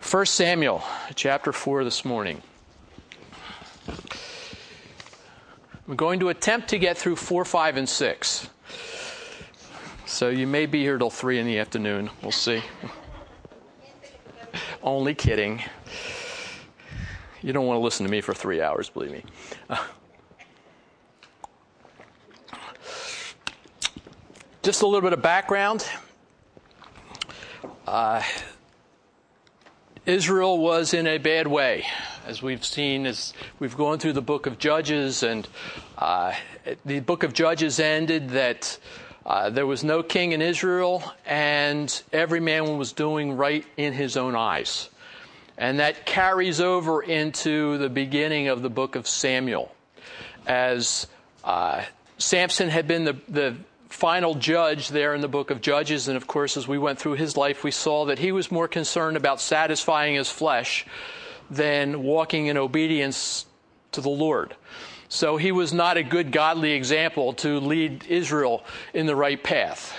1 Samuel, chapter 4 this morning. I'm going to attempt to get through 4, 5, and 6. So you may be here till 3 in the afternoon. We'll see. Only kidding. You don't want to listen to me for 3 hours, believe me. Just a little bit of background. Israel was in a bad way, as we've seen as we've gone through the book of Judges, and the book of Judges ended that there was no king in Israel, and every man was doing right in his own eyes. And that carries over into the beginning of the book of Samuel, as Samson had been the final judge there in the book of Judges. And of course, as we went through his life, we saw that he was more concerned about satisfying his flesh than walking in obedience to the Lord. So he was not a good godly example to lead Israel in the right path.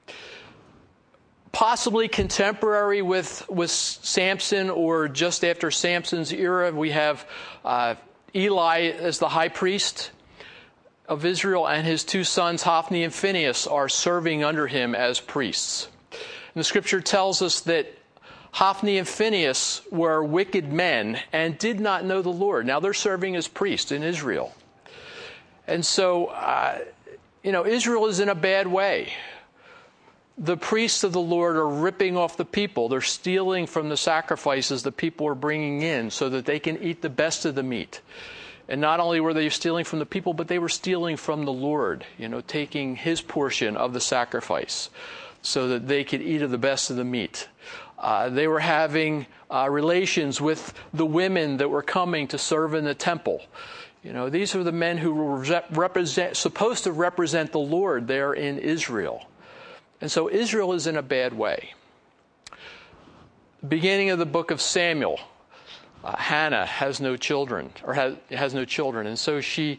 Possibly contemporary with Samson, or just after Samson's era, we have Eli as the high priest of Israel, and his two sons, Hophni and Phinehas, are serving under him as priests. And the scripture tells us that Hophni and Phinehas were wicked men and did not know the Lord. Now they're serving as priests in Israel. And so, Israel is in a bad way. The priests of the Lord are ripping off the people. They're stealing from the sacrifices the people are bringing in so that they can eat the best of the meat. And not only were they stealing from the people, but they were stealing from the Lord, taking his portion of the sacrifice so that they could eat of the best of the meat. They were having relations with the women that were coming to serve in the temple. These are the men who were supposed to represent the Lord there in Israel. And so Israel is in a bad way. Beginning of the book of Samuel, Hannah has no children, and so she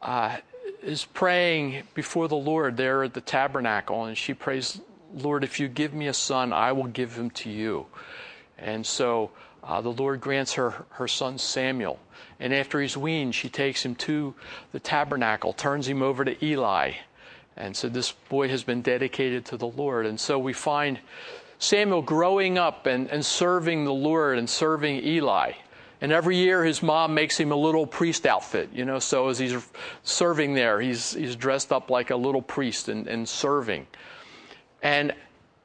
is praying before the Lord there at the tabernacle, and she prays, "Lord, if you give me a son, I will give him to you." And so the Lord grants her son Samuel, and after he's weaned, she takes him to the tabernacle, turns him over to Eli, and so this boy has been dedicated to the Lord. And so we find Samuel growing up and serving the Lord and serving Eli. And every year his mom makes him a little priest outfit, so as he's serving there, he's dressed up like a little priest and serving. And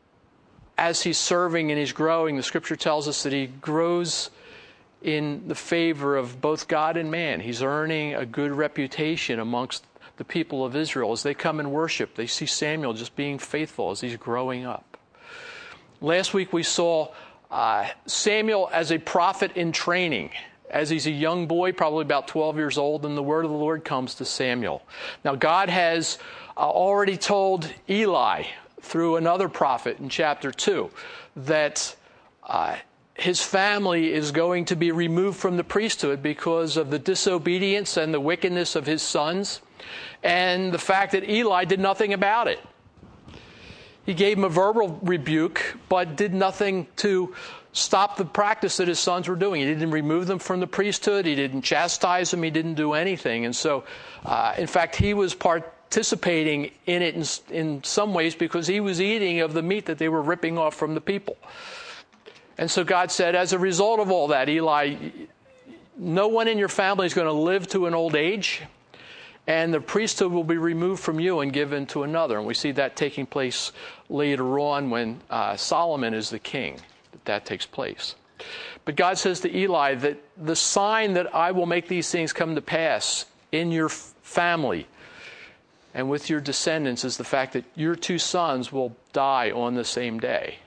as he's serving and he's growing, the scripture tells us that he grows in the favor of both God and man. He's earning a good reputation amongst the people of Israel. As they come and worship, they see Samuel just being faithful as he's growing up. Last week we saw Samuel as a prophet in training, as he's a young boy, probably about 12 years old, and the word of the Lord comes to Samuel. Now, God has already told Eli through another prophet in chapter 2 that his family is going to be removed from the priesthood because of the disobedience and the wickedness of his sons, and the fact that Eli did nothing about it. He gave him a verbal rebuke, but did nothing to stop the practice that his sons were doing. He didn't remove them from the priesthood. He didn't chastise them. He didn't do anything. And so, in fact, he was participating in it in some ways because he was eating of the meat that they were ripping off from the people. And so God said, as a result of all that, Eli, no one in your family is going to live to an old age, and the priesthood will be removed from you and given to another. And we see that taking place later on when Solomon is the king, that takes place. But God says to Eli that the sign that I will make these things come to pass in your family and with your descendants is the fact that your two sons will die on the same day.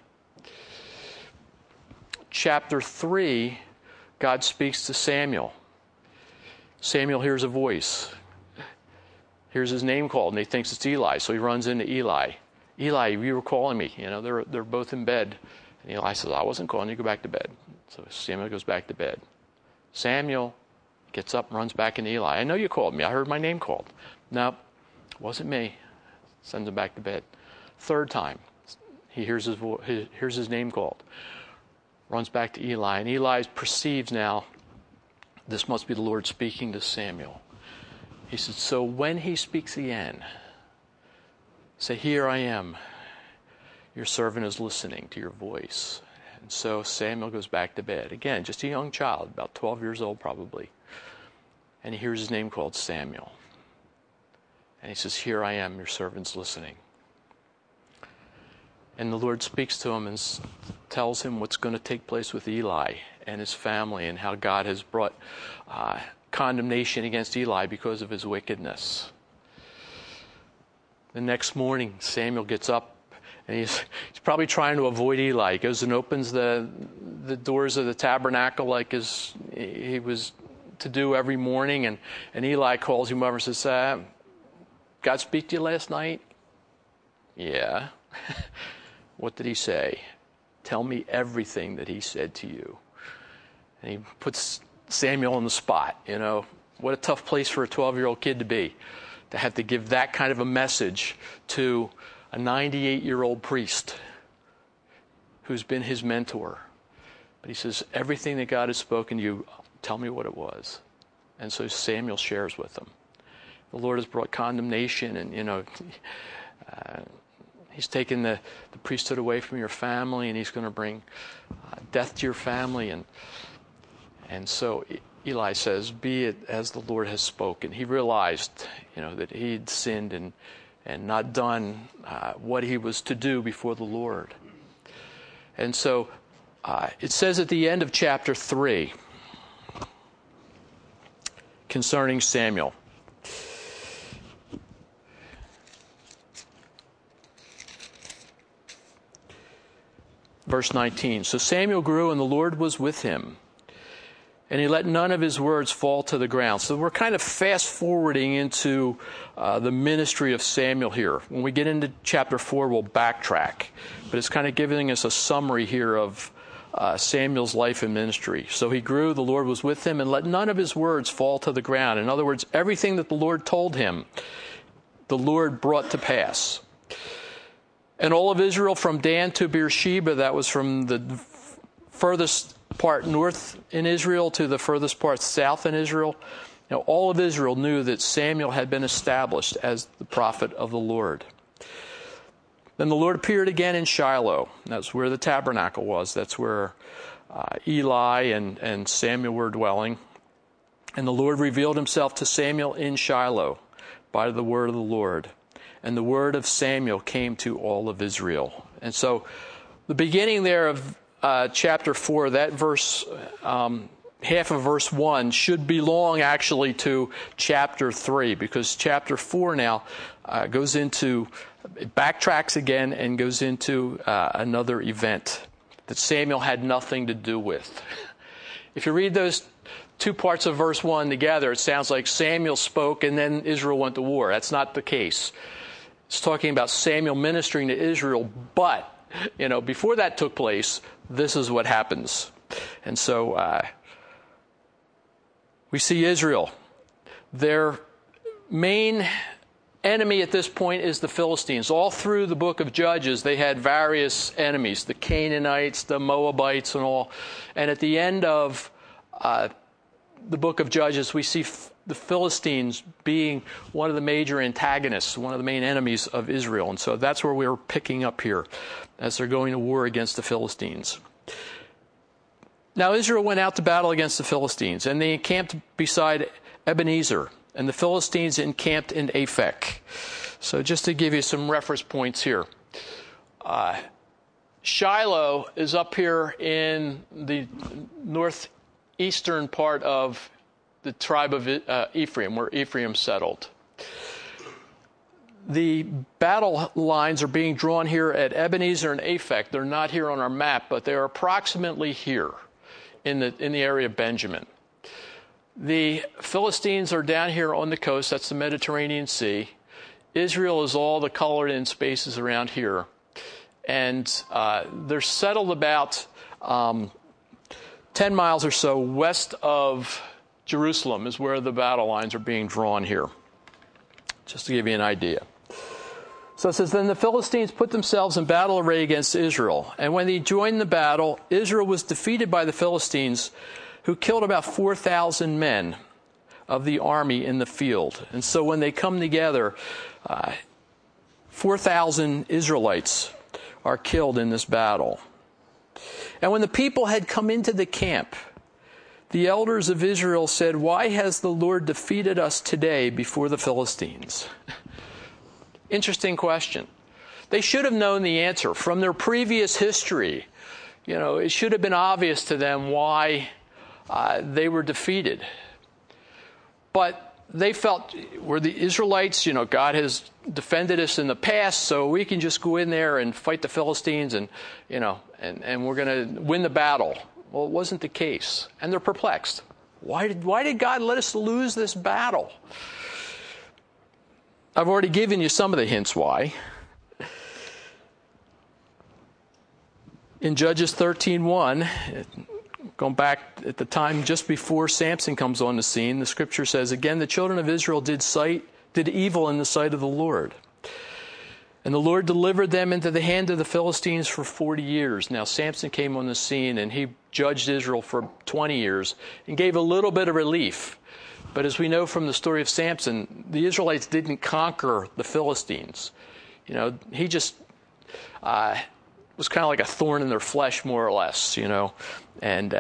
Chapter 3, God speaks to Samuel. Samuel hears a voice. Hears his name called, and he thinks it's Eli, so he runs into Eli. Eli, you were calling me. They're both in bed. And Eli says, I wasn't calling you, go back to bed. So Samuel goes back to bed. Samuel gets up and runs back into Eli. I know you called me. I heard my name called. No, it wasn't me. Sends him back to bed. Third time, he hears his name called. runs back to Eli, and Eli perceives now this must be the Lord speaking to Samuel. He said, so when he speaks again, say, here I am. Your servant is listening to your voice. And so Samuel goes back to bed. Again, just a young child, about 12 years old probably. And he hears his name called Samuel. And he says, here I am, your servant's listening. And the Lord speaks to him and tells him what's going to take place with Eli and his family, and how God has brought condemnation against Eli because of his wickedness. The next morning, Samuel gets up, and he's probably trying to avoid Eli. He goes and opens the doors of the tabernacle like he was to do every morning, and Eli calls him over and says, God speak to you last night? Yeah. What did he say? Tell me everything that he said to you. And he puts Samuel on the spot. You know, what a tough place for a 12-year-old kid to be, to have to give that kind of a message to a 98-year-old priest who's been his mentor. But he says, everything that God has spoken to you, tell me what it was. And so Samuel shares with them. The Lord has brought condemnation, and, he's taken the priesthood away from your family, and he's going to bring death to your family. And so Eli says, be it as the Lord has spoken. He realized, that he'd sinned and not done what he was to do before the Lord. And so it says at the end of chapter 3 concerning Samuel, verse 19, so Samuel grew and the Lord was with him, and he let none of his words fall to the ground. So we're kind of fast forwarding into the ministry of Samuel here. When we get into chapter 4, we'll backtrack. But it's kind of giving us a summary here of Samuel's life and ministry. So he grew, the Lord was with him, and let none of his words fall to the ground. In other words, everything that the Lord told him, the Lord brought to pass. And all of Israel from Dan to Beersheba, that was from the furthest part north in Israel to the furthest part south in Israel. All of Israel knew that Samuel had been established as the prophet of the Lord. Then the Lord appeared again in Shiloh. That's where the tabernacle was. That's where Eli and Samuel were dwelling. And the Lord revealed himself to Samuel in Shiloh by the word of the Lord. And the word of Samuel came to all of Israel. And so the beginning there of chapter 4, that verse, half of verse 1 should belong actually to chapter 3, because chapter 4 now goes into, it backtracks again and goes into another event that Samuel had nothing to do with. If you read those two parts of verse 1 together, it sounds like Samuel spoke and then Israel went to war. That's not the case. It's talking about Samuel ministering to Israel, but, before that took place, this is what happens. And so we see Israel. Their main enemy at this point is the Philistines. All through the book of Judges, they had various enemies, the Canaanites, the Moabites, and all. And at the end of the book of Judges, we see the Philistines being one of the major antagonists, one of the main enemies of Israel. And so that's where we're picking up here as they're going to war against the Philistines. Now Israel went out to battle against the Philistines, and they encamped beside Ebenezer, and the Philistines encamped in Aphek. So just to give you some reference points here. Shiloh is up here in the northeastern part of the tribe of Ephraim, where Ephraim settled. The battle lines are being drawn here at Ebenezer and Aphek. They're not here on our map, but they're approximately here in the area of Benjamin. The Philistines are down here on the coast. That's the Mediterranean Sea. Israel is all the colored in spaces around here. And they're settled about 10 miles or so west of Jerusalem is where the battle lines are being drawn here, just to give you an idea. So it says, then the Philistines put themselves in battle array against Israel. And when they joined the battle, Israel was defeated by the Philistines, who killed about 4,000 men of the army in the field. And so when they come together, 4,000 Israelites are killed in this battle. And when the people had come into the camp, the elders of Israel said, why has the Lord defeated us today before the Philistines? Interesting question. They should have known the answer from their previous history. It should have been obvious to them why they were defeated. But they felt, we're the Israelites, God has defended us in the past, so we can just go in there and fight the Philistines and we're going to win the battle. Well, it wasn't the case. And they're perplexed. Why did God let us lose this battle? I've already given you some of the hints why. In Judges 13:1, going back at the time just before Samson comes on the scene, the scripture says, again, the children of Israel did evil in the sight of the Lord. And the Lord delivered them into the hand of the Philistines for 40 years. Now, Samson came on the scene and he judged Israel for 20 years and gave a little bit of relief. But as we know from the story of Samson, the Israelites didn't conquer the Philistines. He just was kind of like a thorn in their flesh, more or less, And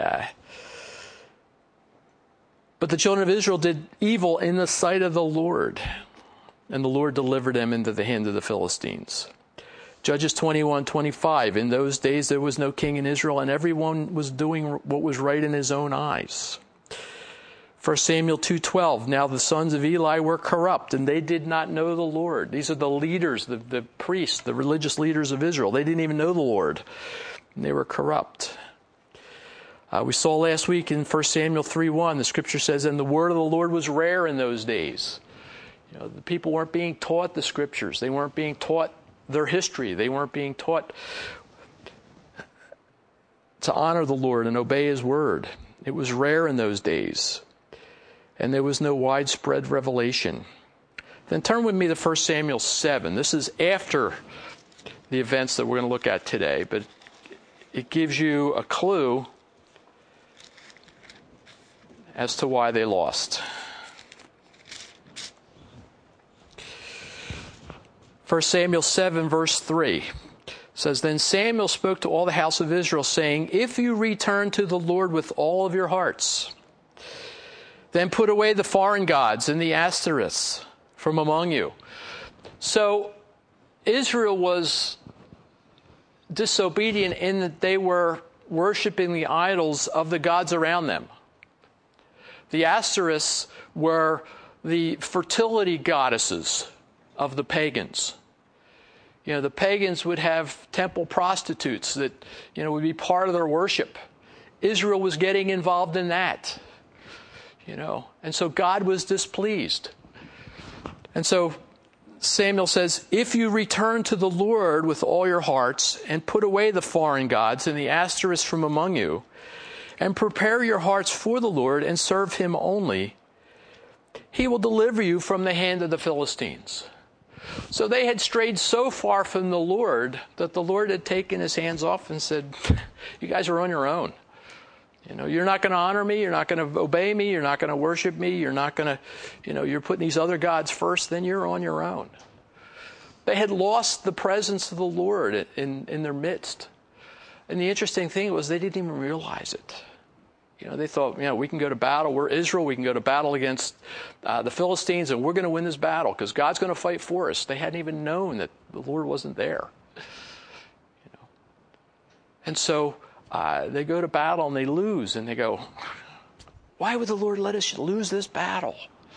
but the children of Israel did evil in the sight of the Lord, and the Lord delivered them into the hand of the Philistines. Judges 21:25. In those days there was no king in Israel, and everyone was doing what was right in his own eyes. 1 Samuel 2:12, now the sons of Eli were corrupt, and they did not know the Lord. These are the leaders, the priests, the religious leaders of Israel. They didn't even know the Lord, and they were corrupt. We saw last week in 1 Samuel 3:1, the scripture says, and the word of the Lord was rare in those days. The people weren't being taught the scriptures. They weren't being taught their history. They weren't being taught to honor the Lord and obey his word. It was rare in those days. And there was no widespread revelation. Then turn with me to 1 Samuel 7. This is after the events that we're going to look at today, but it gives you a clue as to why they lost. 1 Samuel 7, verse 3 says, then Samuel spoke to all the house of Israel, saying, if you return to the Lord with all of your hearts, then put away the foreign gods and the Ashtoreths from among you. So Israel was disobedient in that they were worshiping the idols of the gods around them. The Ashtoreths were the fertility goddesses of the pagans. The pagans would have temple prostitutes that, would be part of their worship. Israel was getting involved in that. And so God was displeased. And so Samuel says, if you return to the Lord with all your hearts and put away the foreign gods and the Ashtoreths from among you and prepare your hearts for the Lord and serve him only, he will deliver you from the hand of the Philistines. So they had strayed so far from the Lord that the Lord had taken his hands off and said, you guys are on your own. You're not going to honor me. You're not going to obey me. You're not going to worship me. You're not going to, you're putting these other gods first. Then you're on your own. They had lost the presence of the Lord in their midst. And the interesting thing was they didn't even realize it. They thought, we can go to battle. We're Israel. We can go to battle against the Philistines, and we're going to win this battle because God's going to fight for us. They hadn't even known that the Lord wasn't there. And so they go to battle and they lose, and they go, why would the Lord let us lose this battle?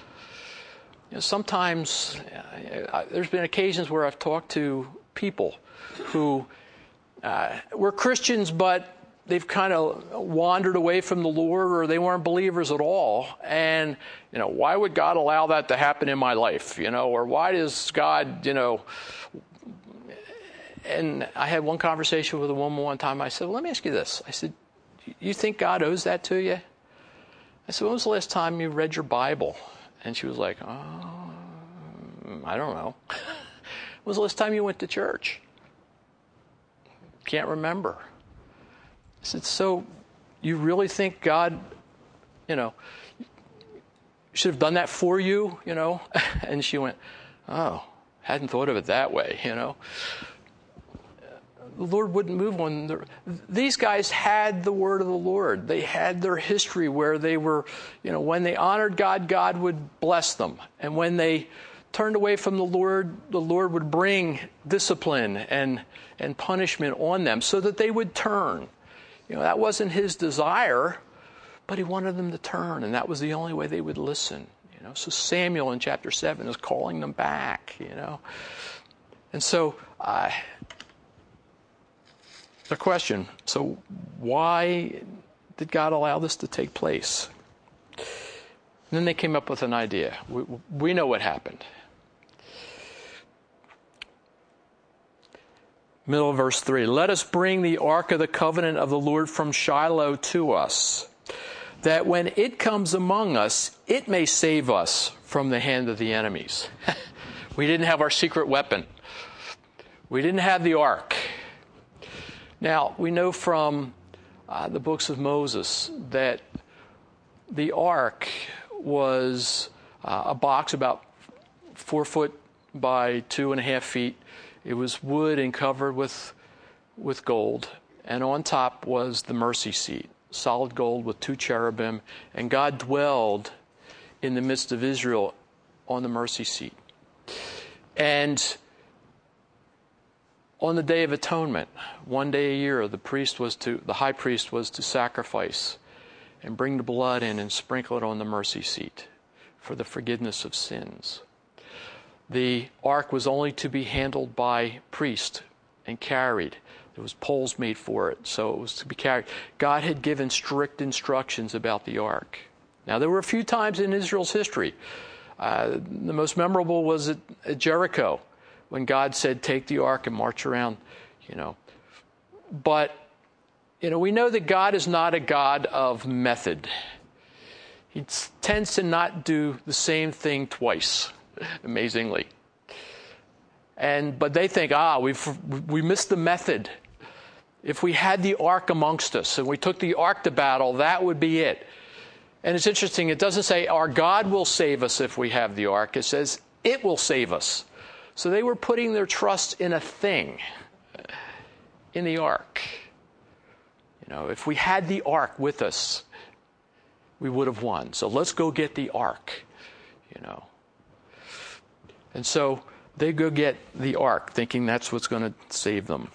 Sometimes there's been occasions where I've talked to people who were Christians, but they've kind of wandered away from the Lord, or they weren't believers at all. And, why would God allow that to happen in my life? Or why does God, And I had one conversation with a woman one time. I said, well, let me ask you this. I said, you think God owes that to you? I said, when was the last time you read your Bible? And she was like, I don't know. was the last time you went to church? Can't remember. I said, so you really think God, should have done that for you, And she went, oh, hadn't thought of it that way, The Lord wouldn't move on. These guys had the word of the Lord. They had their history where they were, when they honored God, God would bless them. And when they turned away from the Lord would bring discipline and punishment on them so that they would turn. That wasn't his desire, but he wanted them to turn, and that was the only way they would listen. So Samuel in chapter 7 is calling them back, And so the question, so why did God allow this to take place? And then they came up with an idea. We know what happened. Middle of verse 3. Let us bring the ark of the covenant of the Lord from Shiloh to us, that when it comes among us, it may save us from the hand of the enemies. We didn't have our secret weapon. We didn't have the ark. Now, we know from the books of Moses that the ark was a box about 4 foot by 2.5 feet. It was wood and covered with gold. And on top was the mercy seat, solid gold with 2 cherubim. And God dwelled in the midst of Israel on the mercy seat. And on the Day of Atonement, one day a year, the high priest was to sacrifice and bring the blood in and sprinkle it on the mercy seat for the forgiveness of sins. The ark was only to be handled by priest and carried. There was poles made for it, so it was to be carried. God had given strict instructions about the ark. Now, there were a few times in Israel's history. The most memorable was at Jericho, when God said, take the ark and march around, But, we know that God is not a God of method. He tends to not do the same thing twice, amazingly. But they think, we missed the method. If we had the ark amongst us and we took the ark to battle, that would be it. And it's interesting, it doesn't say our God will save us if we have the ark. It says it will save us. So they were putting their trust in a thing, in the ark. If we had the ark with us, we would have won. So let's go get the ark, And so they go get the ark, thinking that's what's going to save them.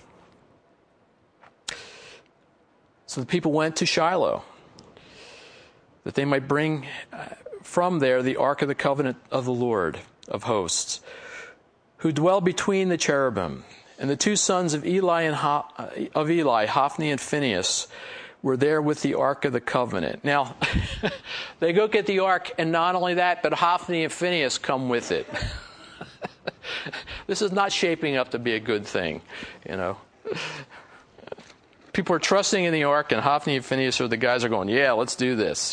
So the people went to Shiloh, that they might bring from there the ark of the covenant of the Lord of hosts, who dwell between the cherubim. And the 2 sons of Eli, Hophni and Phinehas, were there with the ark of the covenant. Now, they go get the ark, and not only that, but Hophni and Phinehas come with it. This is not shaping up to be a good thing, People are trusting in the ark, and Hophni and Phinehas are the guys who are going, yeah, let's do this,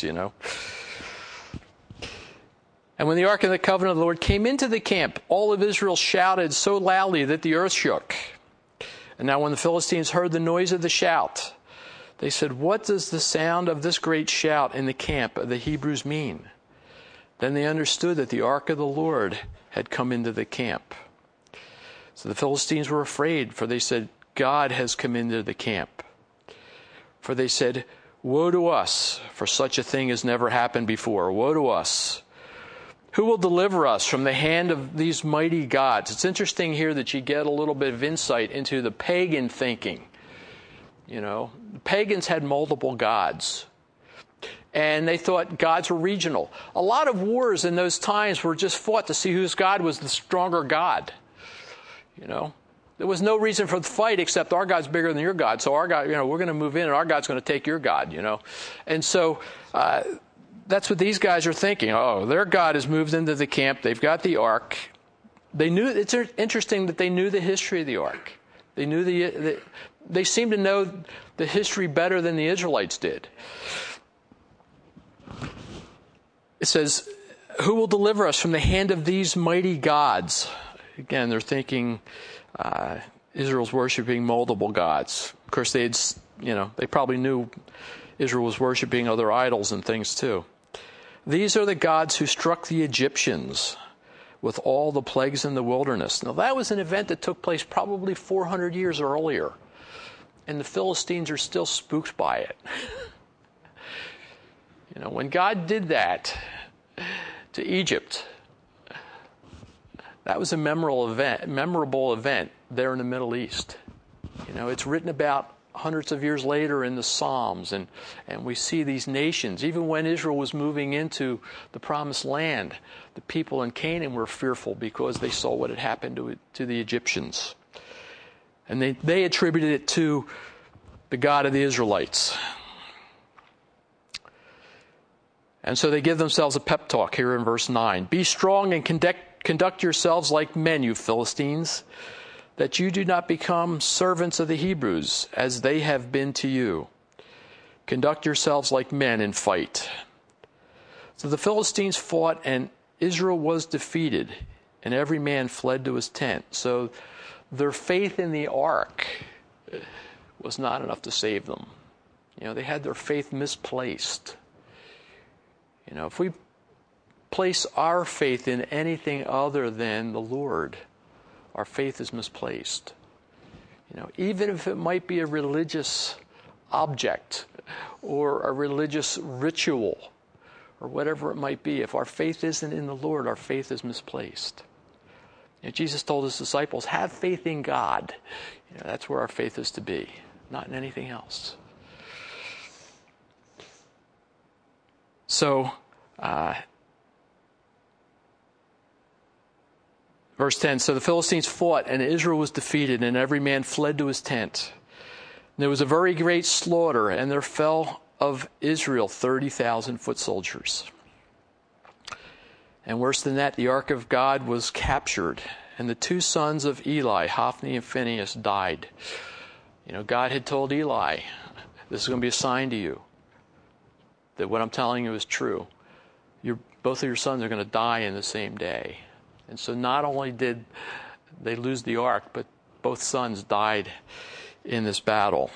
And when the ark of the covenant of the Lord came into the camp, all of Israel shouted so loudly that the earth shook. And now when the Philistines heard the noise of the shout, they said, what does the sound of this great shout in the camp of the Hebrews mean? Then they understood that the ark of the Lord had come into the camp. So the Philistines were afraid, for they said, God has come into the camp. For they said, woe to us, for such a thing has never happened before. Woe to us. Who will deliver us from the hand of these mighty gods? It's interesting here that you get a little bit of insight into the pagan thinking. The pagans had multiple gods. And they thought gods were regional. A lot of wars in those times were just fought to see whose god was the stronger god. There was no reason for the fight except our God's bigger than your God. So our God, we're going to move in and our God's going to take your God, And so that's what these guys are thinking. Oh, their God has moved into the camp. They've got the ark. It's interesting that they knew the history of the ark. They seem to know the history better than the Israelites did. It says, who will deliver us from the hand of these mighty gods? again, they're thinking Israel's worshiping multiple gods. Of course, they probably knew Israel was worshiping other idols and things too. These are the gods who struck the Egyptians with all the plagues in the wilderness. Now, that was an event that took place probably 400 years earlier, and the Philistines are still spooked by it. When God did that to Egypt, that was a memorable event there in the Middle East. It's written about hundreds of years later in the Psalms, and we see these nations. Even when Israel was moving into the Promised Land, the people in Canaan were fearful because they saw what had happened to the Egyptians. And they attributed it to the God of the Israelites. And so they give themselves a pep talk here in verse 9. Be strong and conduct yourselves like men, you Philistines, that you do not become servants of the Hebrews, as they have been to you. Conduct yourselves like men and fight. So the Philistines fought, and Israel was defeated, and every man fled to his tent. So their faith in the ark was not enough to save them. They had their faith misplaced. If we place our faith in anything other than the Lord, our faith is misplaced. Even if it might be a religious object or a religious ritual or whatever it might be, if our faith isn't in the Lord, our faith is misplaced. Jesus told his disciples, have faith in God. That's where our faith is to be, not in anything else. So, verse 10, so the Philistines fought, and Israel was defeated, and every man fled to his tent. And there was a very great slaughter, and there fell of Israel 30,000 foot soldiers. And worse than that, the ark of God was captured, and the two sons of Eli, Hophni and Phinehas, died. God had told Eli, this is going to be a sign to you that what I'm telling you is true. Both of your sons are going to die in the same day. And so not only did they lose the ark, but both sons died in this battle.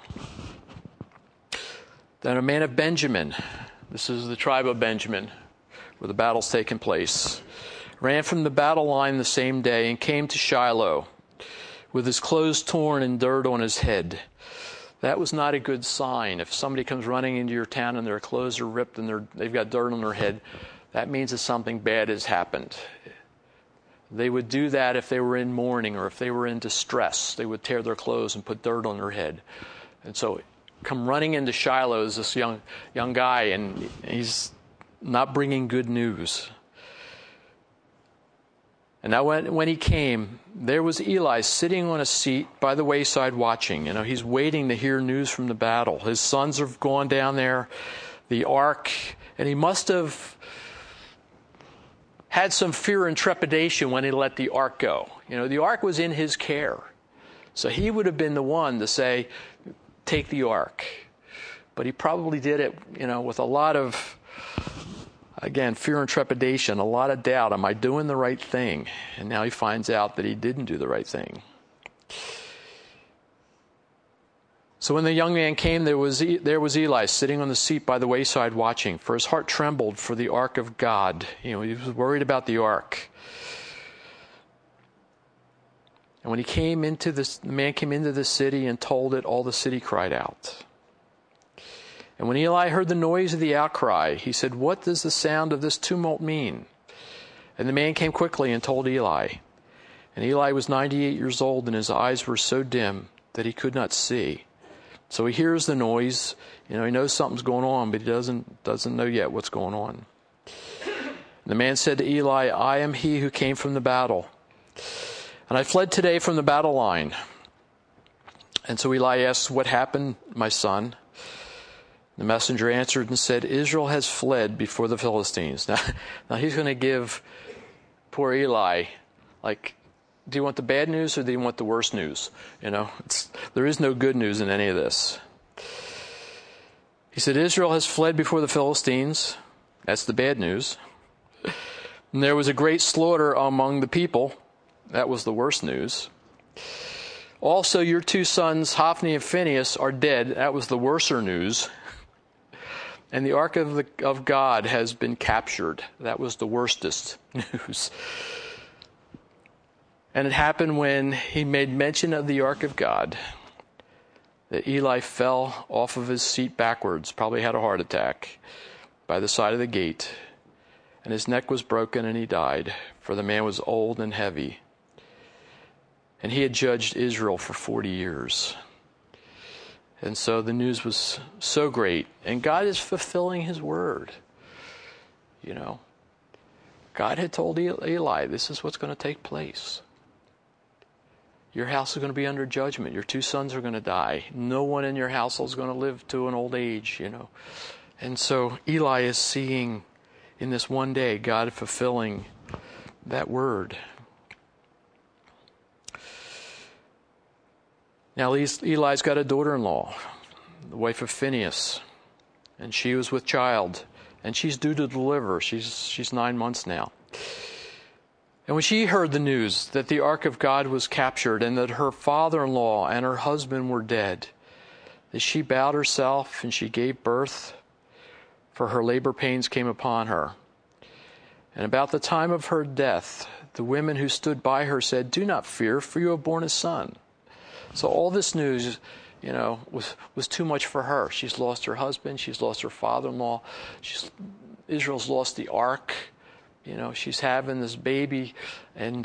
Then a man of Benjamin, this is the tribe of Benjamin, where the battle's taken place, ran from the battle line the same day and came to Shiloh with his clothes torn and dirt on his head. That was not a good sign. If somebody comes running into your town and their clothes are ripped and they've got dirt on their head, that means that something bad has happened. They would do that if they were in mourning or if they were in distress. They would tear their clothes and put dirt on their head. And so come running into Shiloh is this young guy, and he's not bringing good news. And now when he came, there was Eli sitting on a seat by the wayside watching. He's waiting to hear news from the battle. His sons have gone down there, the ark, and he must have had some fear and trepidation when he let the ark go. The ark was in his care. So he would have been the one to say, take the ark. But he probably did it, with a lot of, again, fear and trepidation, a lot of doubt. Am I doing the right thing? And now he finds out that he didn't do the right thing. So when the young man came, there was Eli sitting on the seat by the wayside watching, for his heart trembled for the ark of God. He was worried about the ark. And when the man came into the city and told it, all the city cried out. And when Eli heard the noise of the outcry, he said, what does the sound of this tumult mean? And the man came quickly and told Eli. And Eli was 98 years old, and his eyes were so dim that he could not see. So he hears the noise. He knows something's going on, but he doesn't know yet what's going on. And the man said to Eli, I am he who came from the battle, and I fled today from the battle line. And so Eli asked, what happened, my son? The messenger answered and said, Israel has fled before the Philistines. Now he's going to give poor Eli, do you want the bad news or do you want the worst news? There is no good news in any of this. He said, Israel has fled before the Philistines. That's the bad news. And there was a great slaughter among the people. That was the worst news. Also, your 2 sons, Hophni and Phinehas, are dead. That was the worser news. And the ark of God has been captured. That was the worstest news. And it happened when he made mention of the ark of God that Eli fell off of his seat backwards, probably had a heart attack, by the side of the gate. And his neck was broken and he died, for the man was old and heavy. And he had judged Israel for 40 years. And so the news was so great. And God is fulfilling his word. You know, God had told Eli, this is what's going to take place. Your house is going to be under judgment. Your 2 sons are going to die. No one in your household is going to live to an old age, you know. And so Eli is seeing in this one day God fulfilling that word. Now Eli's got a daughter-in-law, the wife of Phinehas, and she was with child, and she's due to deliver. She's 9 months now. And when she heard the news that the ark of God was captured and that her father-in-law and her husband were dead, that she bowed herself and she gave birth, for her labor pains came upon her. And about the time of her death, the women who stood by her said, "Do not fear, for you have borne a son." So all this news, you know, was too much for her. She's lost her husband. She's lost her father-in-law. Israel's lost the ark. You know, she's having this baby, and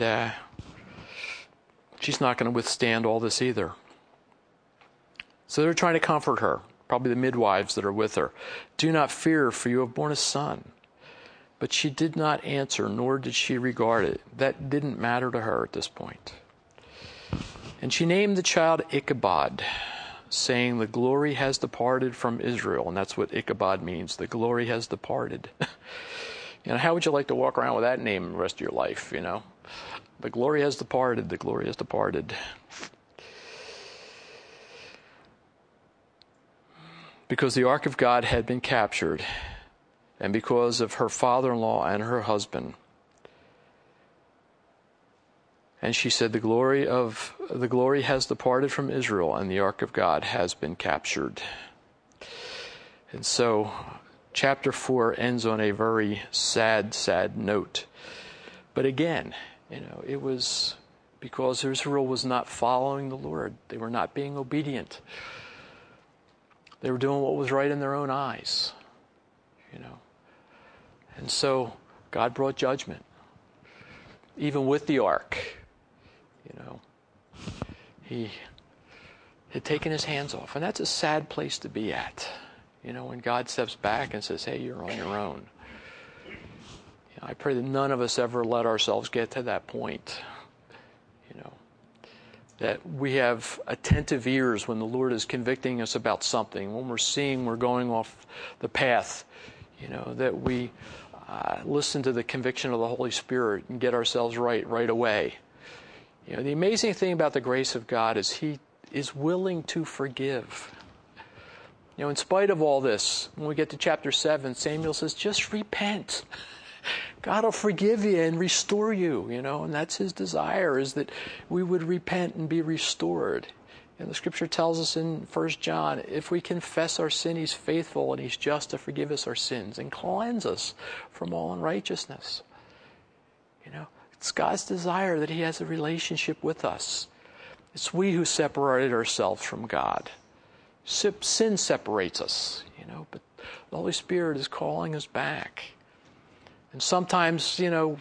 she's not going to withstand all this either. So they're trying to comfort her, probably the midwives that are with her. "Do not fear, for you have borne a son." But she did not answer, nor did she regard it. That didn't matter to her at this point. And she named the child Ichabod, saying, "The glory has departed from Israel." And that's what Ichabod means. The glory has departed. You know, how would you like to walk around with that name the rest of your life, you know? The glory has departed. The glory has departed. Because the ark of God had been captured, and because of her father-in-law and her husband. And she said, the glory has departed from Israel, and the ark of God has been captured. And so chapter 4 ends on a very sad, sad note. But again, you know, it was because Israel was not following the Lord. They were not being obedient. They were doing what was right in their own eyes, you know. And so God brought judgment, even with the ark. You know, he had taken his hands off. And that's a sad place to be at. You know, when God steps back and says, "Hey, you're on your own." You know, I pray that none of us ever let ourselves get to that point. You know, that we have attentive ears when the Lord is convicting us about something, when we're seeing we're going off the path. You know, that we listen to the conviction of the Holy Spirit and get ourselves right away. You know, the amazing thing about the grace of God is He is willing to forgive. You know, in spite of all this, when we get to chapter 7, Samuel says, just repent. God will forgive you and restore you, you know, and that's His desire, is that we would repent and be restored. And the Scripture tells us in 1 John, if we confess our sin, He's faithful and He's just to forgive us our sins and cleanse us from all unrighteousness. You know, it's God's desire that He has a relationship with us. It's we who separated ourselves from God. Sin separates us, you know, but the Holy Spirit is calling us back. And sometimes, you know,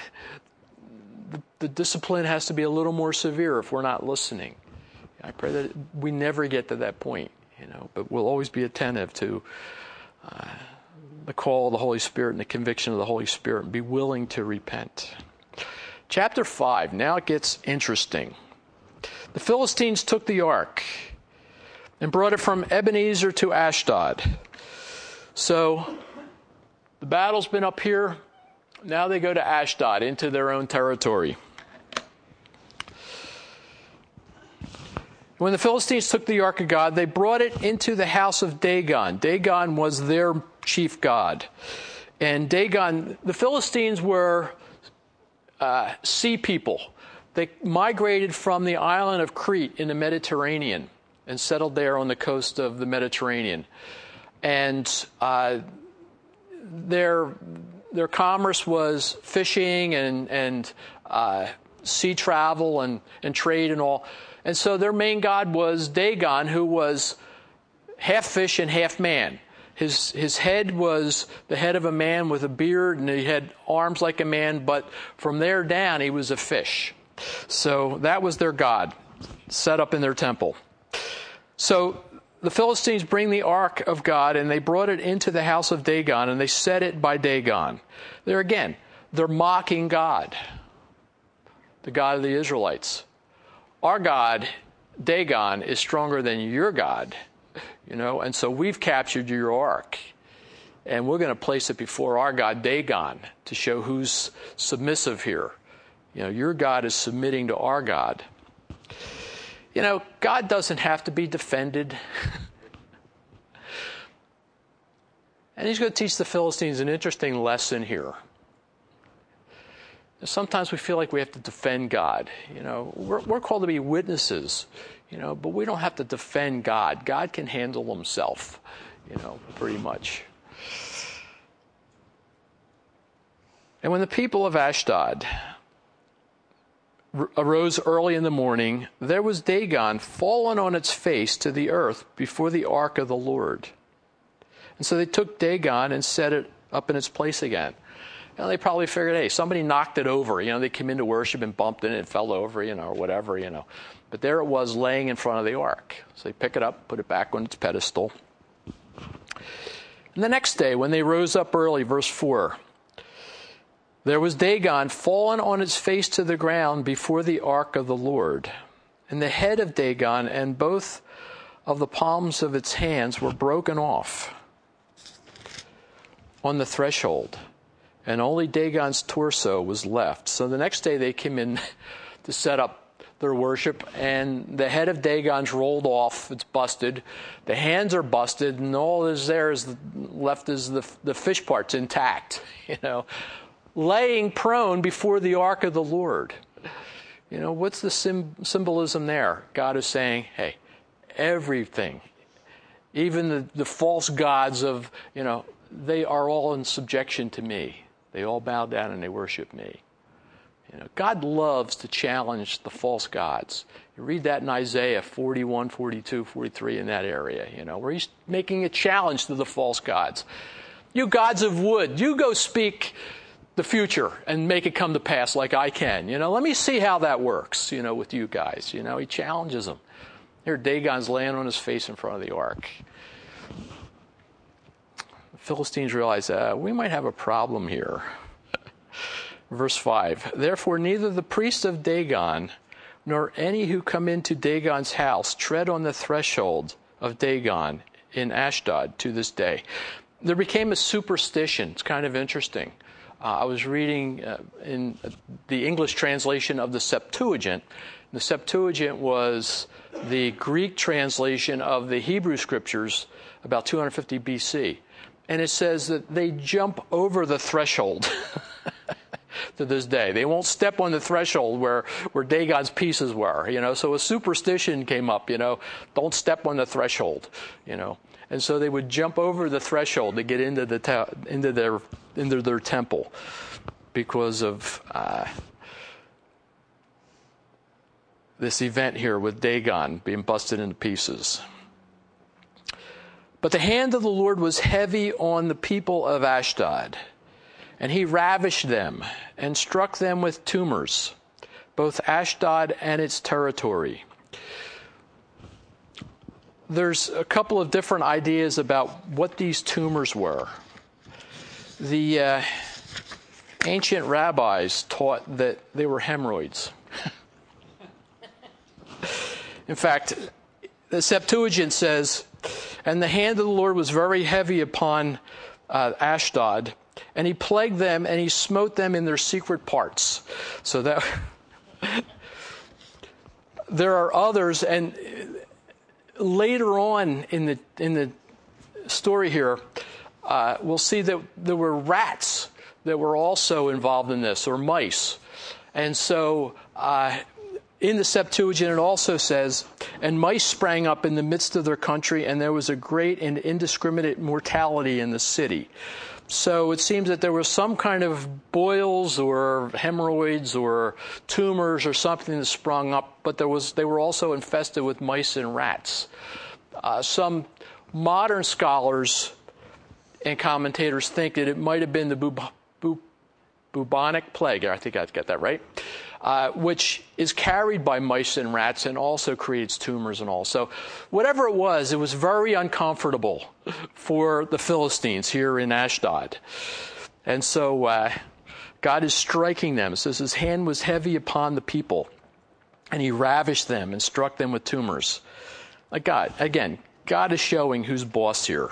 the discipline has to be a little more severe if we're not listening. I pray that we never get to that point, you know, but we'll always be attentive to the call of the Holy Spirit and the conviction of the Holy Spirit and be willing to repent. Chapter 5, now it gets interesting. The Philistines took the ark and brought it from Ebenezer to Ashdod. So the battle's been up here. Now they go to Ashdod, into their own territory. When the Philistines took the ark of God, they brought it into the house of Dagon. Dagon was their chief god. And Dagon, the Philistines were sea people. They migrated from the island of Crete in the Mediterranean and settled there on the coast of the Mediterranean. And their commerce was fishing and sea travel and trade and all. And so their main god was Dagon, who was half fish and half man. His head was the head of a man with a beard, and he had arms like a man, but from there down he was a fish. So that was their god, set up in their temple. So the Philistines bring the ark of God, and they brought it into the house of Dagon, and they set it by Dagon. There again, they're mocking God, the God of the Israelites. Our God, Dagon, is stronger than your God, and so we've captured your ark, and we're going to place it before our God, Dagon, to show who's submissive here. Your God is submitting to our God. God doesn't have to be defended. And he's going to teach the Philistines an interesting lesson here. Sometimes we feel like we have to defend God. We're called to be witnesses, but we don't have to defend God. God can handle himself, pretty much. And when the people of Ashdod arose early in the morning, there was Dagon fallen on its face to the earth before the ark of the Lord. And so they took Dagon and set it up in its place again. They probably figured, hey, somebody knocked it over. They came into worship and bumped it and it fell over, or whatever, But there it was laying in front of the ark. So they pick it up, put it back on its pedestal. And the next day, when they rose up early, verse 4, there was Dagon fallen on its face to the ground before the ark of the Lord. And the head of Dagon and both of the palms of its hands were broken off on the threshold. And only Dagon's torso was left. So the next day they came in to set up their worship, and the head of Dagon's rolled off. It's busted. The hands are busted, and all is left is the fish parts intact, laying prone before the ark of the Lord. What's the symbolism there? God is saying, hey, everything, even the false gods of, they are all in subjection to me. They all bow down and they worship me. God loves to challenge the false gods. You read that in Isaiah 41, 42, 43, in that area, where he's making a challenge to the false gods. You gods of wood, you go speak the future and make it come to pass like I can. Let me see how that works, with you guys. He challenges them. Here, Dagon's laying on his face in front of the ark. The Philistines realize, we might have a problem here. Verse 5, therefore neither the priests of Dagon nor any who come into Dagon's house tread on the threshold of Dagon in Ashdod to this day. There became a superstition. It's kind of interesting. I was reading in the English translation of the Septuagint. The Septuagint was the Greek translation of the Hebrew scriptures about 250 BC. And it says that they jump over the threshold to this day. They won't step on the threshold where Dagon's pieces were, So a superstition came up, don't step on the threshold, And so they would jump over the threshold to get into their temple because of this event here with Dagon being busted into pieces. But the hand of the Lord was heavy on the people of Ashdod, and he ravished them and struck them with tumors, both Ashdod and its territory. There's a couple of different ideas about what these tumors were. The ancient rabbis taught that they were hemorrhoids. In fact, the Septuagint says, and the hand of the Lord was very heavy upon Ashdod, and he plagued them, and he smote them in their secret parts. So that there are others, and later on in the story here, we'll see that there were rats that were also involved in this, or mice. And so in the Septuagint it also says, and mice sprang up in the midst of their country, and there was a great and indiscriminate mortality in the city. So it seems that there was some kind of boils or hemorrhoids or tumors or something that sprung up, but they were also infested with mice and rats. Some modern scholars and commentators think that it might have been the bubonic plague, I think I'd get that right, which is carried by mice and rats and also creates tumors and all. So whatever it was very uncomfortable for the Philistines here in Ashdod. And so God is striking them. It says his hand was heavy upon the people, and he ravished them and struck them with tumors. Like God is showing who's boss here,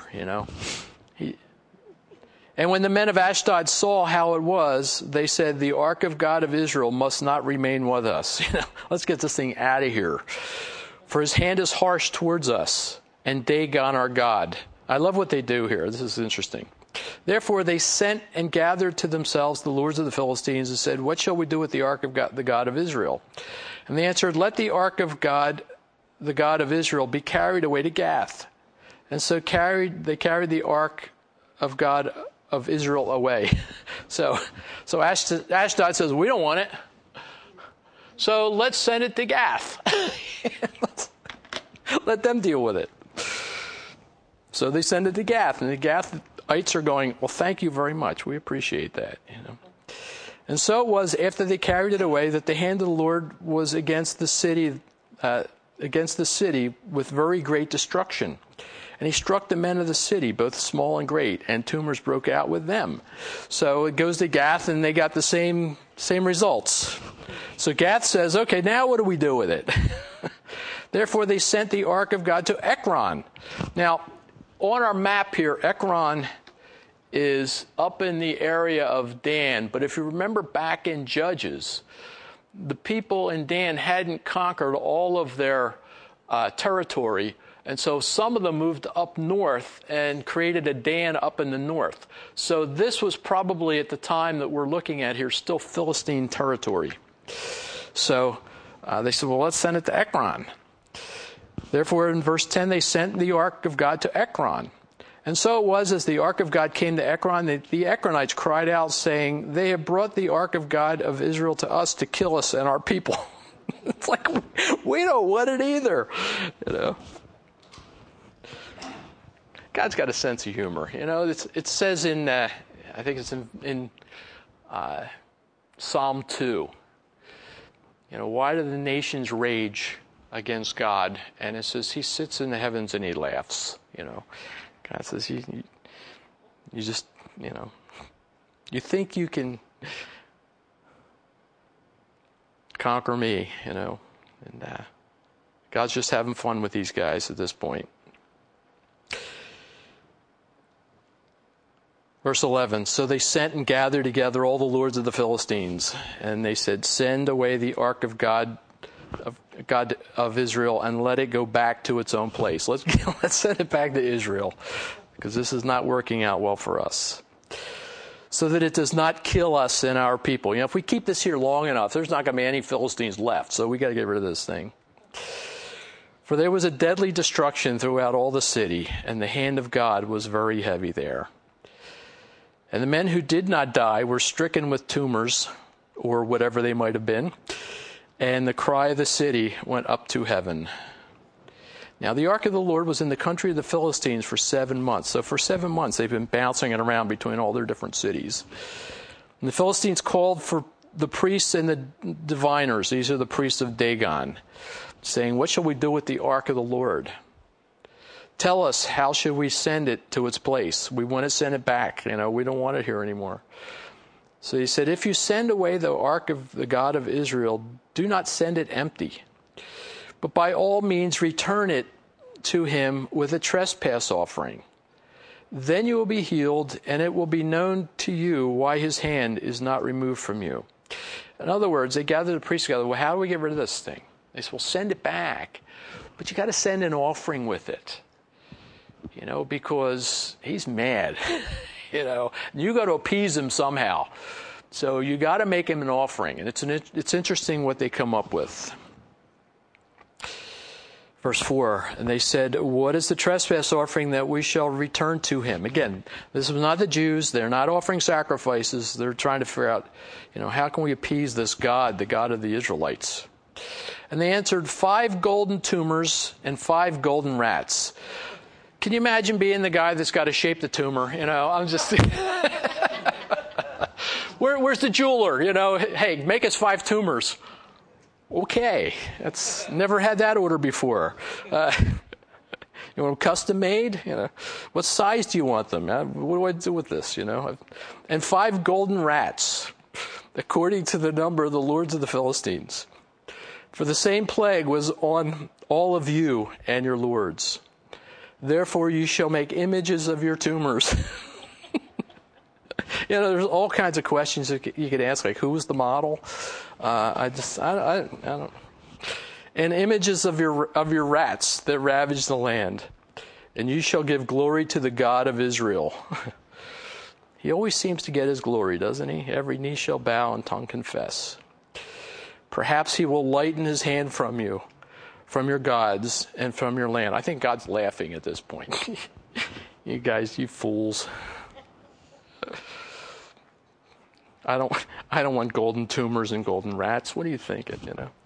And when the men of Ashdod saw how it was, they said, the ark of God of Israel must not remain with us. Let's get this thing out of here. For his hand is harsh towards us, and Dagon our God. I love what they do here. This is interesting. Therefore they sent and gathered to themselves the lords of the Philistines and said, what shall we do with the ark of God, the God of Israel? And they answered, let the ark of God, the God of Israel, be carried away to Gath. And so they carried the ark of God of Israel away. So Ashdod says, we don't want it. So let's send it to Gath. Let them deal with it. So they send it to Gath, and the Gathites are going, well, thank you very much. We appreciate that. And so it was after they carried it away that the hand of the Lord was against the city with very great destruction. And he struck the men of the city, both small and great, and tumors broke out with them. So it goes to Gath, and they got the same results. So Gath says, okay, now what do we do with it? Therefore they sent the ark of God to Ekron. Now, on our map here, Ekron is up in the area of Dan. But if you remember back in Judges, the people in Dan hadn't conquered all of their territory. And so some of them moved up north and created a Dan up in the north. So this was probably at the time that we're looking at here still Philistine territory. So they said, well, let's send it to Ekron. Therefore, in verse 10, they sent the ark of God to Ekron. And so it was as the ark of God came to Ekron, the Ekronites cried out, saying, they have brought the ark of God of Israel to us to kill us and our people. It's like, we don't want it either. God's got a sense of humor. It says in, I think it's in Psalm 2. Why do the nations rage against God? And it says he sits in the heavens and he laughs. God says you just, you think you can conquer me, and God's just having fun with these guys at this point. Verse 11, so they sent and gathered together all the lords of the Philistines, and they said, send away the ark of God of Israel and let it go back to its own place. Let's send it back to Israel, because this is not working out well for us. So that it does not kill us and our people. If we keep this here long enough, there's not going to be any Philistines left, so we got to get rid of this thing. For there was a deadly destruction throughout all the city, and the hand of God was very heavy there. And the men who did not die were stricken with tumors, or whatever they might have been, and the cry of the city went up to heaven. Now the ark of the Lord was in the country of the Philistines for 7 months. So for 7 months they've been bouncing it around between all their different cities. And the Philistines called for the priests and the diviners, these are the priests of Dagon, saying, what shall we do with the ark of the Lord? Tell us, how should we send it to its place? We want to send it back. We don't want it here anymore. So he said, if you send away the ark of the God of Israel, do not send it empty, but by all means return it to him with a trespass offering. Then you will be healed, and it will be known to you why his hand is not removed from you. In other words, they gathered the priests together. Well, how do we get rid of this thing? They said, well, send it back, but you got to send an offering with it. Because he's mad, you got to appease him somehow. So you got to make him an offering. And it's interesting what they come up with. Verse 4, and they said, what is the trespass offering that we shall return to him? Again, this was not the Jews. They're not offering sacrifices. They're trying to figure out, how can we appease this God, the God of the Israelites? And they answered, 5 golden tumors and 5 golden rats. Can you imagine being the guy that's got to shape the tumor? I'm just... Where's the jeweler? Hey, make us 5 tumors. Okay, that's never had that order before. You want them custom made? What size do you want them? What do I do with this? And 5 golden rats, according to the number of the lords of the Philistines. For the same plague was on all of you and your lords. Therefore you shall make images of your tumors. There's all kinds of questions that you could ask, like who was the model? I don't. And images of your rats that ravage the land, and you shall give glory to the God of Israel. He always seems to get his glory, doesn't he? Every knee shall bow and tongue confess. Perhaps he will lighten his hand from you, from your gods, and from your land. I think God's laughing at this point. You guys, you fools. I don't want golden tumors and golden rats. What are you thinking,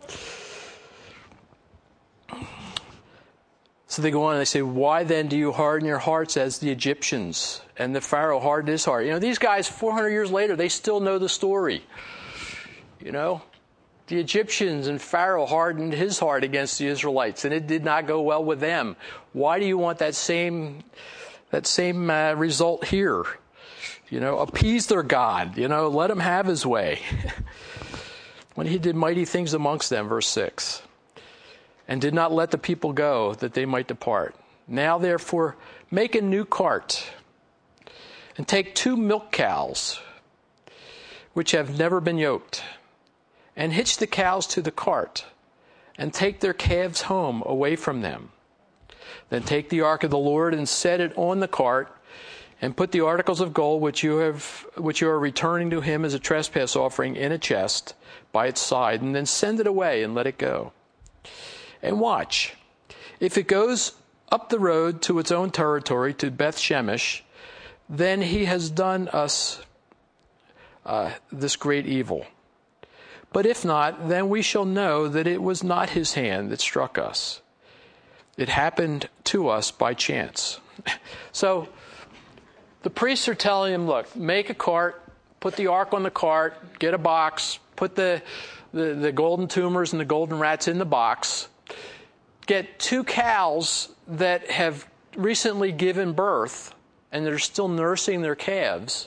So they go on and they say, why then do you harden your hearts as the Egyptians? And the Pharaoh hardened his heart. These guys, 400 years later, they still know the story. The Egyptians and Pharaoh hardened his heart against the Israelites, and it did not go well with them. Why do you want that same result here? Appease their God. Let him have his way. When he did mighty things amongst them, verse 6. And did not let the people go, that they might depart. Now therefore, make a new cart, and take 2 milk cows, which have never been yoked, and hitch the cows to the cart, and take their calves home away from them. Then take the ark of the Lord, and set it on the cart, and put the articles of gold which you are returning to him as a trespass offering in a chest by its side, and then send it away and let it go. And watch. If it goes up the road to its own territory, to Beth Shemesh, then he has done us this great evil. But if not, then we shall know that it was not his hand that struck us. It happened to us by chance. So the priests are telling him, look, make a cart, put the ark on the cart, get a box, put the golden tumors and the golden rats in the box, get 2 cows that have recently given birth and they're still nursing their calves,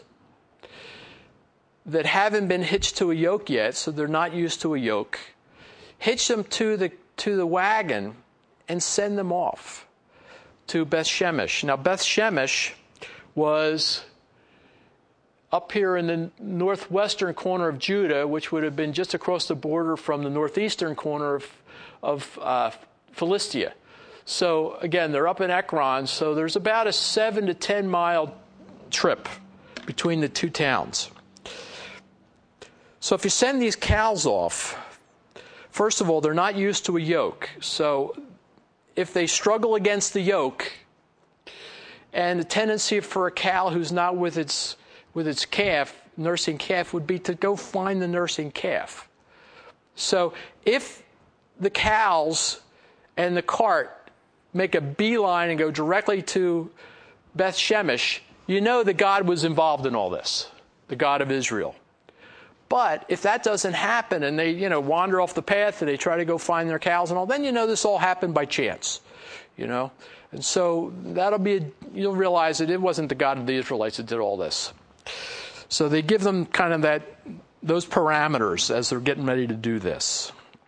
that haven't been hitched to a yoke yet, so they're not used to a yoke. Hitch them to the wagon and send them off to Beth Shemesh. Now, Beth Shemesh was up here in the northwestern corner of Judah, which would have been just across the border from the northeastern corner of Philistia. So again, they're up in Ekron, so there's about a 7 to 10 mile trip between the 2 towns. So if you send these cows off, first of all, they're not used to a yoke. So if they struggle against the yoke, and the tendency for a cow who's not with its calf, nursing calf, would be to go find the nursing calf. So if the cows and the cart make a beeline and go directly to Beth Shemesh, you know that God was involved in all this, the God of Israel. But if that doesn't happen and they, wander off the path and they try to go find their cows and all, then this all happened by chance, And so you'll realize that it wasn't the God of the Israelites that did all this. So they give them kind of those parameters as they're getting ready to do this.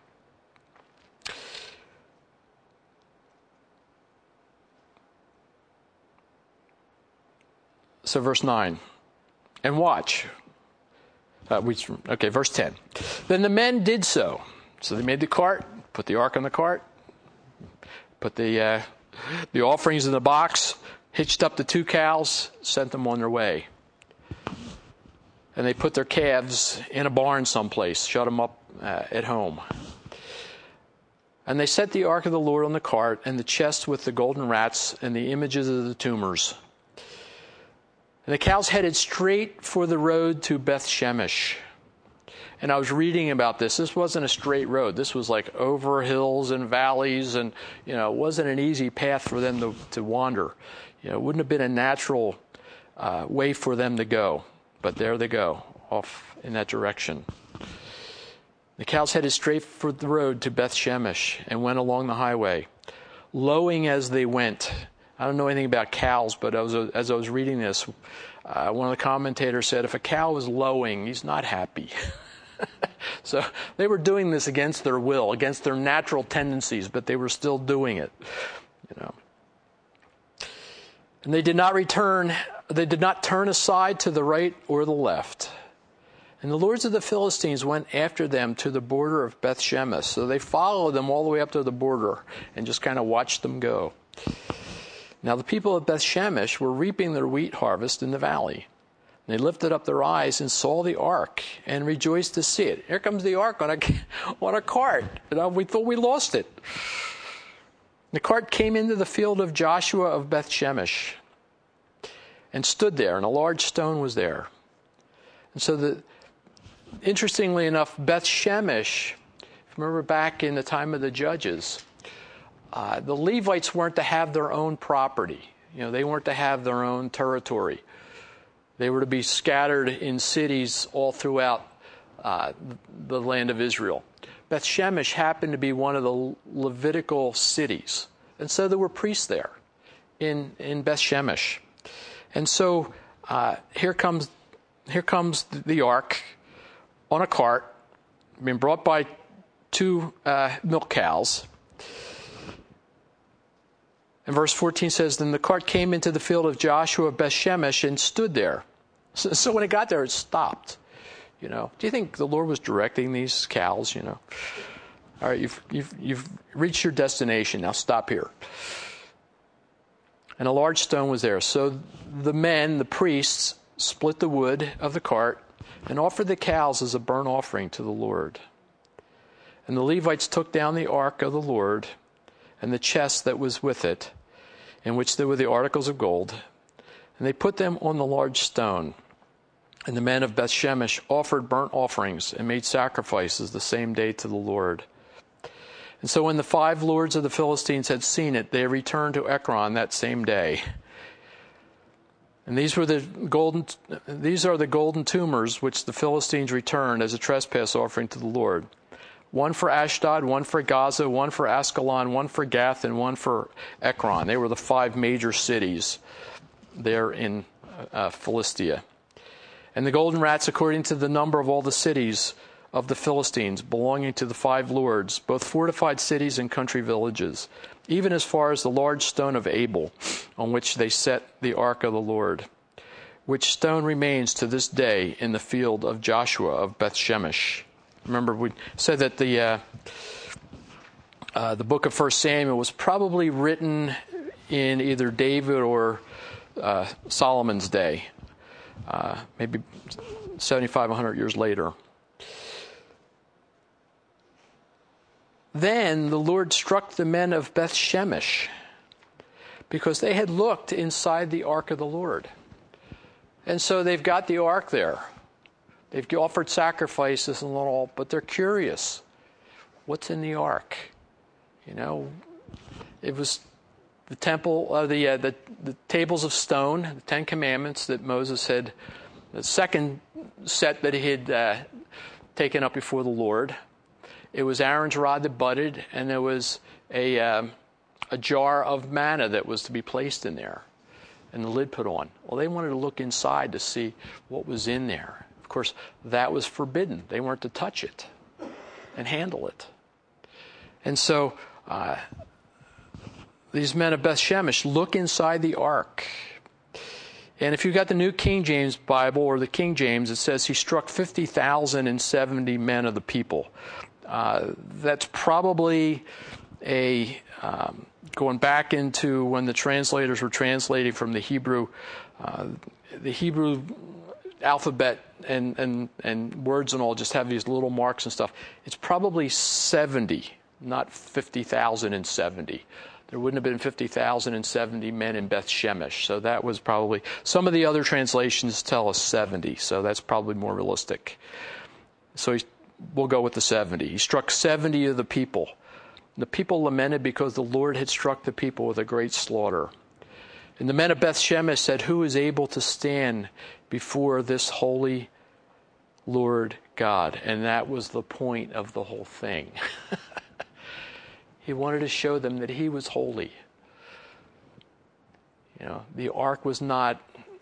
So verse 9. And watch. Verse 10. Then the men did so. So they made the cart, put the ark on the cart, put the offerings in the box, hitched up the 2 cows, sent them on their way. and they put their calves in a barn someplace, shut them up at home. And they set the ark of the Lord on the cart, and the chest with the golden rats and the images of the tumors. And the cows headed straight for the road to Beth Shemesh. And I was reading about this. This wasn't a straight road. This was like over hills and valleys, and it wasn't an easy path for them to wander. It wouldn't have been a natural way for them to go. But there they go, off in that direction. The cows headed straight for the road to Beth Shemesh and went along the highway, lowing as they went. I don't know anything about cows, but as I was reading this, one of the commentators said, if a cow is lowing, he's not happy. So they were doing this against their will, against their natural tendencies, but they were still doing it. And they did not turn aside to the right or the left. And the lords of the Philistines went after them to the border of Beth Shemesh. So they followed them all the way up to the border and just kind of watched them go. Now the people of Beth Shemesh were reaping their wheat harvest in the valley. And they lifted up their eyes and saw the ark and rejoiced to see it. Here comes the ark on a cart. We thought we lost it. The cart came into the field of Joshua of Beth Shemesh and stood there, and a large stone was there. And so interestingly enough, Beth Shemesh, if you remember back in the time of the Judges, the Levites weren't to have their own property. They weren't to have their own territory. They were to be scattered in cities all throughout the land of Israel. Beth Shemesh happened to be one of the Levitical cities. And so there were priests there in Beth Shemesh. And so here comes the ark on a cart, being brought by two milk cows. And verse 14 says, then the cart came into the field of Joshua of Beth Shemesh and stood there. So when it got there, it stopped. Do you think the Lord was directing these cows? All right, you've reached your destination. Now stop here. And a large stone was there. So the men, the priests, split the wood of the cart and offered the cows as a burnt offering to the Lord. And the Levites took down the ark of the Lord and the chest that was with it, in which there were the articles of gold, and they put them on the large stone. And the men of Beth Shemesh offered burnt offerings and made sacrifices the same day to the Lord. And so when the 5 lords of the Philistines had seen it, they returned to Ekron that same day. And these are the golden tumors which the Philistines returned as a trespass offering to the Lord. One for Ashdod, one for Gaza, one for Ascalon, one for Gath, and one for Ekron. They were the 5 major cities there in Philistia. And the golden rats, according to the number of all the cities of the Philistines, belonging to the 5 lords, both fortified cities and country villages, even as far as the large stone of Abel, on which they set the ark of the Lord, which stone remains to this day in the field of Joshua of Beth Shemesh. Remember, we said that the book of 1 Samuel was probably written in either David or Solomon's day, maybe 75, 100 years later. Then the Lord struck the men of Beth Shemesh because they had looked inside the ark of the Lord. And so they've got the ark there. They've offered sacrifices and all, but they're curious. What's in the ark? It was the temple, the tables of stone, the 10 Commandments that Moses had, the second set that he had taken up before the Lord. It was Aaron's rod that budded, and there was a jar of manna that was to be placed in there, and the lid put on. Well, they wanted to look inside to see what was in there. Of course, that was forbidden. They weren't to touch it and handle it. And so these men of Beth Shemesh look inside the ark. And if you've got the New King James Bible or the King James, it says he struck 50,070 men of the people. That's probably going back into when the translators were translating from the Hebrew alphabet and words and all just have these little marks and stuff. It's probably 70, not 50,070. There wouldn't have been 50,070 men in Beth Shemesh. So that was probably, some of the other translations tell us 70. So that's probably more realistic. So we'll go with the 70. He struck 70 of the people. The people lamented because the Lord had struck the people with a great slaughter. And the men of Beth Shemesh said, who is able to stand before this holy Lord God? And that was the point of the whole thing. He wanted to show them that he was holy. You know, the ark was not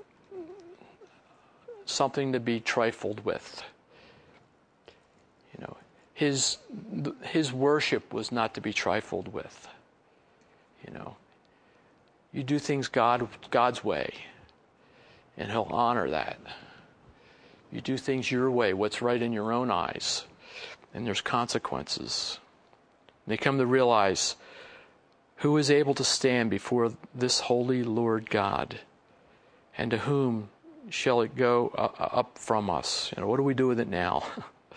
something to be trifled with. You know, his worship was not to be trifled with. You know, you do things God's way, and he'll honor that. You do things your way, what's right in your own eyes, and there's consequences. They come to realize, who is able to stand before this holy Lord God, and to whom shall it go up from us? You know, what do we do with it now?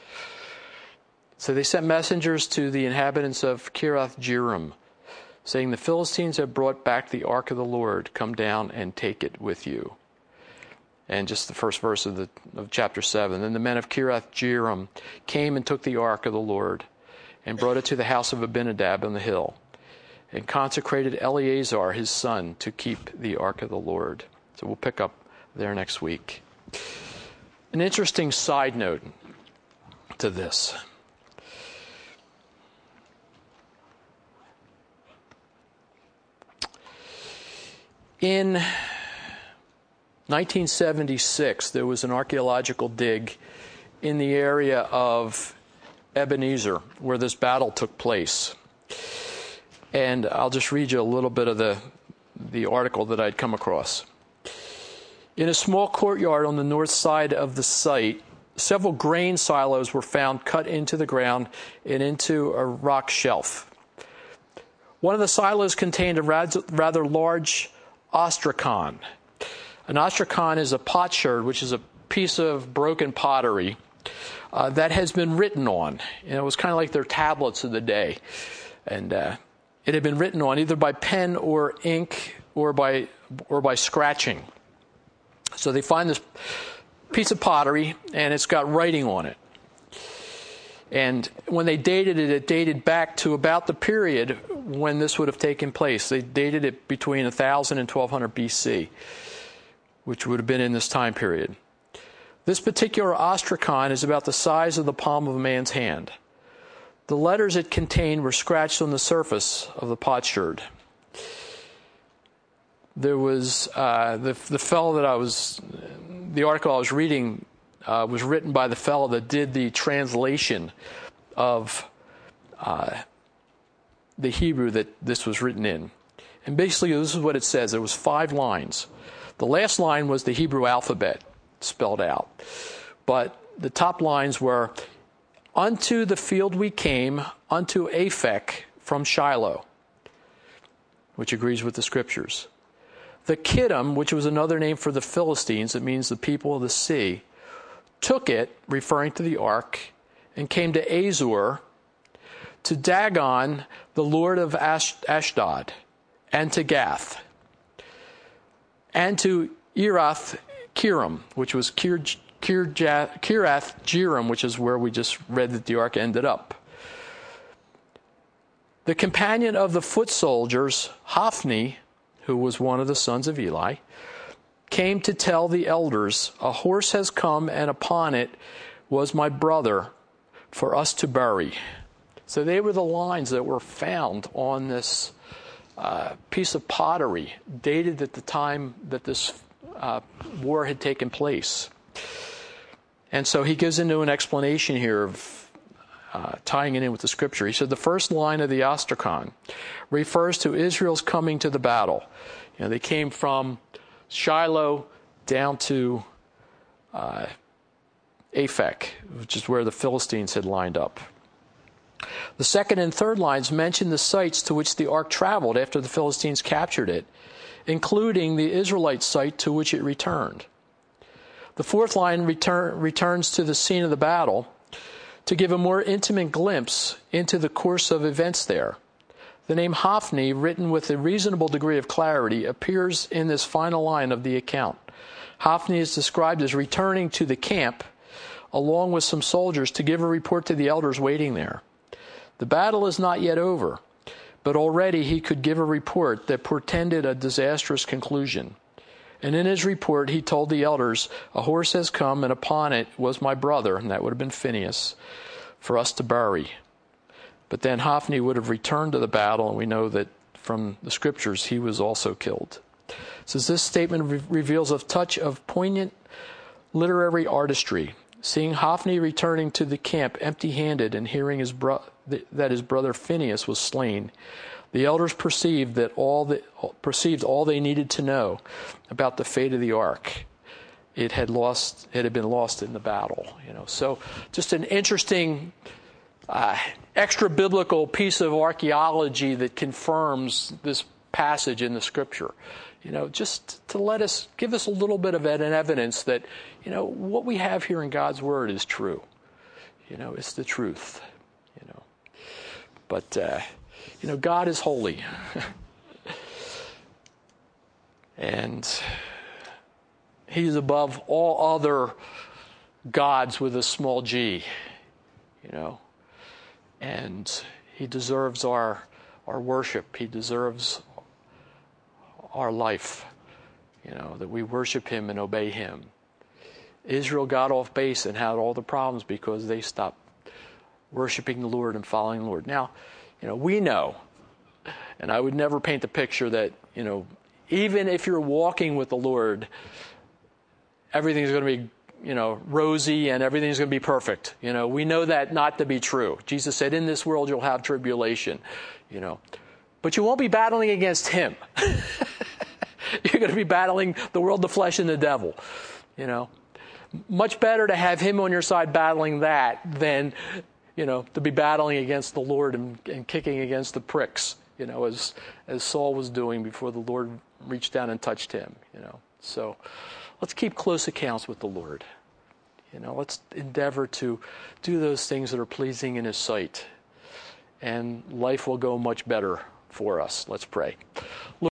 So they sent messengers to the inhabitants of Kiriath Jearim, saying, the Philistines have brought back the ark of the Lord. Come down and take it with you. And just the first verse of chapter 7. Then the men of Kiriath Jearim came and took the ark of the Lord, and brought it to the house of Abinadab on the hill, and consecrated Eleazar his son to keep the ark of the Lord. So we'll pick up there next week. An interesting side note to this. In 1976, there was an archaeological dig in the area of Ebenezer, where this battle took place. And I'll just read you a little bit of the article that I'd come across. In a small courtyard on the north side of the site, several grain silos were found cut into the ground and into a rock shelf. One of the silos contained a rather large ostrakhan. An ostrakhan is a potsherd, which is a piece of broken pottery that has been written on. You know, it was kind of like their tablets of the day. And it had been written on either by pen or ink or by scratching. So they find this piece of pottery, and it's got writing on it. And when they dated it, it dated back to about the period when this would have taken place. They dated it between 1000 and 1200 BC, which would have been in this time period. This particular ostrakhan is about the size of the palm of a man's hand. The letters it contained were scratched on the surface of the potsherd. There was the fellow the article I was reading was written by the fellow that did the translation of the Hebrew that this was written in. And basically this is what it says. There was 5 lines. The last line was the Hebrew alphabet spelled out. But the top lines were, unto the field we came, unto Aphek from Shiloh, which agrees with the scriptures. The Kittim, which was another name for the Philistines, it means the people of the sea, took it, referring to the ark, and came to Azor, to Dagon, the lord of Ashdod, and to Gath, and to Kiriath Jearim, which was Kiriath Jearim, which is where we just read that the ark ended up. The companion of the foot soldiers, Hophni, who was one of the sons of Eli, came to tell the elders, a horse has come, and upon it was my brother, for us to bury. So they were the lines that were found on this piece of pottery, dated at the time that this war had taken place. And so he gives into an explanation here of tying it in with the scripture. He said the first line of the ostrakhan refers to Israel's coming to the battle. You know, they came from Shiloh down to Aphek, which is where the Philistines had lined up. The second and third lines mention the sites to which the ark traveled after the Philistines captured it, including the Israelite site to which it returned. The fourth line returns to the scene of the battle to give a more intimate glimpse into the course of events there. The name Hophni, written with a reasonable degree of clarity, appears in this final line of the account. Hophni is described as returning to the camp along with some soldiers to give a report to the elders waiting there. The battle is not yet over, but already he could give a report that portended a disastrous conclusion. And in his report, he told the elders, "A horse has come, and upon it was my brother," and that would have been Phinehas, "for us to bury." But then Hophni would have returned to the battle, and we know that from the scriptures he was also killed. It says this statement reveals a touch of poignant literary artistry. Seeing Hophni returning to the camp empty-handed and hearing that his brother Phinehas was slain, the elders perceived all they needed to know about the fate of the ark. It had been lost in the battle. So just an interesting extra biblical piece of archaeology that confirms this passage in the scripture. Just to give us a little bit of an evidence that, what we have here in God's word is true. It's the truth. But, God is holy. And he's above all other gods with a small g, and he deserves our worship. He deserves our life, that we worship him and obey him. Israel got off base and had all the problems because they stopped worshiping the Lord and following the Lord. Now, we know, and I would never paint the picture that, even if you're walking with the Lord, everything's going to be, rosy and everything's going to be perfect. We know that not to be true. Jesus said, in this world you'll have tribulation, but you won't be battling against him. You're going to be battling the world, the flesh, and the devil. Much better to have him on your side battling that than, to be battling against the Lord and kicking against the pricks, as Saul was doing before the Lord reached down and touched him. So let's keep close accounts with the Lord. Let's endeavor to do those things that are pleasing in his sight, and life will go much better for us. Let's pray. Lord,